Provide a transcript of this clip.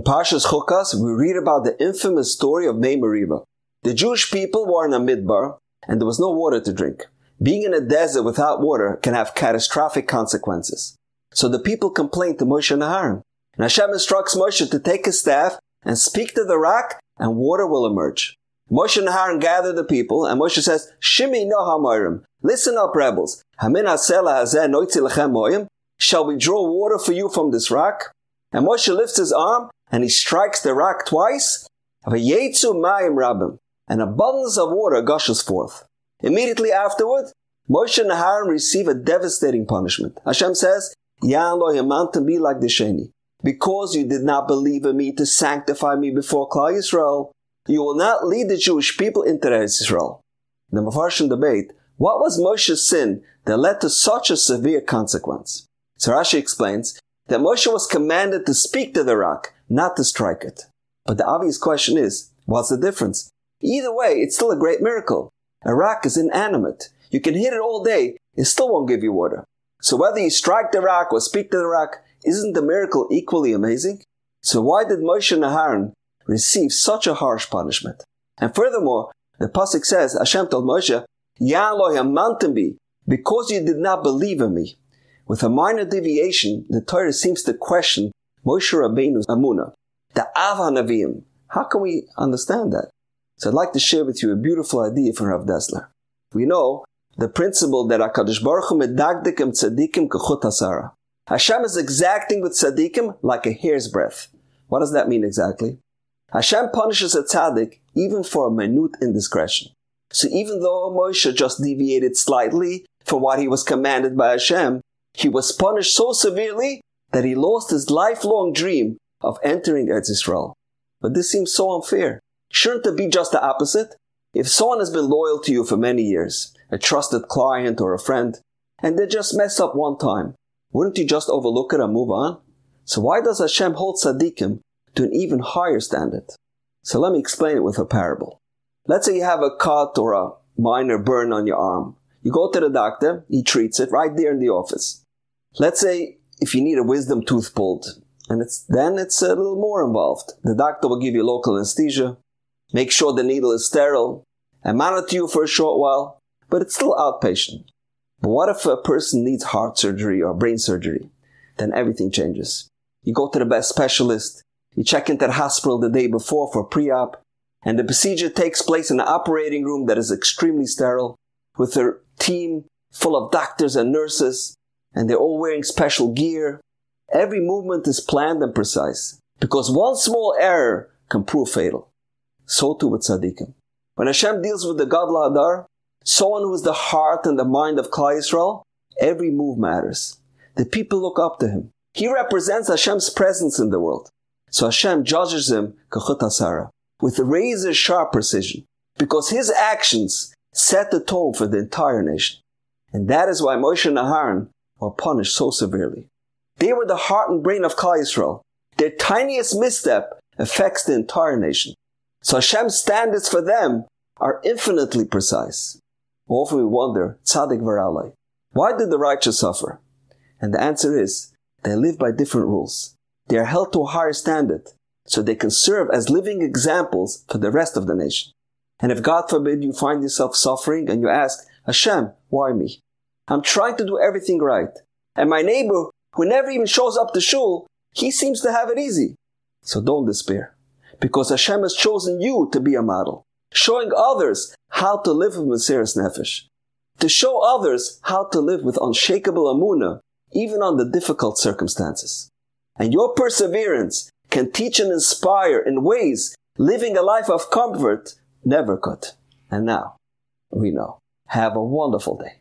Parshas Chukas, we read about the infamous story of Mei Meriva. The Jewish people were in a midbar, and there was no water to drink. Being in a desert without water can have catastrophic consequences. So the people complained to Moshe and Aaron. And Hashem instructs Moshe to take his staff and speak to the rock, and water will emerge. Moshe and Aaron gather the people, and Moshe says, Shimi no hamorim. Listen up, rebels. Hamin hasela hazeh noitzi lechem moyim. Shall we draw water for you from this rock? And Moshe lifts his arm, and he strikes the rock twice. V'yetzu mayim rabim. An abundance of water gushes forth. Immediately afterward, Moshe and Aaron receive a devastating punishment. Hashem says, Yan lo yamantem bi like the sheni. Because you did not believe in me to sanctify me before Klal Yisrael, you will not lead the Jewish people into Eretz Yisrael. The Mefarshim debate, what was Moshe's sin that led to such a severe consequence? So Rashi explains that Moshe was commanded to speak to the rock, not to strike it. But the obvious question is, what's the difference? Either way, it's still a great miracle. A rock is inanimate. You can hit it all day, it still won't give you water. So whether you strike the rock or speak to the rock, isn't the miracle equally amazing? So why did Moshe and Aaron receive such a harsh punishment? And furthermore, the pasuk says, Hashem told Moshe, Yan lo yamantem bi, because you did not believe in me. With a minor deviation, the Torah seems to question Moshe Rabbeinu's Amunah, the Av HaNaviim. How can we understand that? So I'd like to share with you a beautiful idea from Rav Dessler. We know the principle that HaKadosh Baruch Hu medagdikim tzadikim kechut hasara. Hashem is exacting with tzadikim like a hair's breadth. What does that mean exactly? Hashem punishes a tzaddik even for a minute indiscretion. So even though Moshe just deviated slightly from what he was commanded by Hashem, he was punished so severely that he lost his lifelong dream of entering Eretz Yisrael. But this seems so unfair. Shouldn't it be just the opposite? If someone has been loyal to you for many years, a trusted client or a friend, and they just mess up one time, wouldn't you just overlook it and move on? So why does Hashem hold tzaddikim to an even higher standard? So let me explain it with a parable. Let's say you have a cut or a minor burn on your arm. You go to the doctor, he treats it right there in the office. Let's say if you need a wisdom tooth pulled, and it's a little more involved. The doctor will give you local anesthesia, make sure the needle is sterile, and monitor you for a short while, but it's still outpatient. But what if a person needs heart surgery or brain surgery? Then everything changes. You go to the best specialist, you check into the hospital the day before for pre-op, and the procedure takes place in an operating room that is extremely sterile, with a team full of doctors and nurses, and they're all wearing special gear. Every movement is planned and precise, because one small error can prove fatal. So too with tzaddikim. When Hashem deals with the Gadol Hadar, someone who is the heart and the mind of Klal Yisrael, every move matters. The people look up to him. He represents Hashem's presence in the world. So Hashem judges him kechut hasara, with razor-sharp precision, because his actions set the tone for the entire nation. And that is why Moshe and Aaron were punished so severely. They were the heart and brain of Klal Yisrael. Their tiniest misstep affects the entire nation. So Hashem's standards for them are infinitely precise. Often we wonder, tzaddik v'ralai, why did the righteous suffer? And the answer is, they live by different rules. They are held to a higher standard, so they can serve as living examples for the rest of the nation. And if God forbid you find yourself suffering and you ask, Hashem, why me? I'm trying to do everything right. And my neighbor, who never even shows up to shul, he seems to have it easy. So don't despair, because Hashem has chosen you to be a model, showing others how to live with Mesiras Nefesh, to show others how to live with unshakable amunah, even under difficult circumstances. And your perseverance can teach and inspire in ways living a life of comfort never could. And now, we know. Have a wonderful day.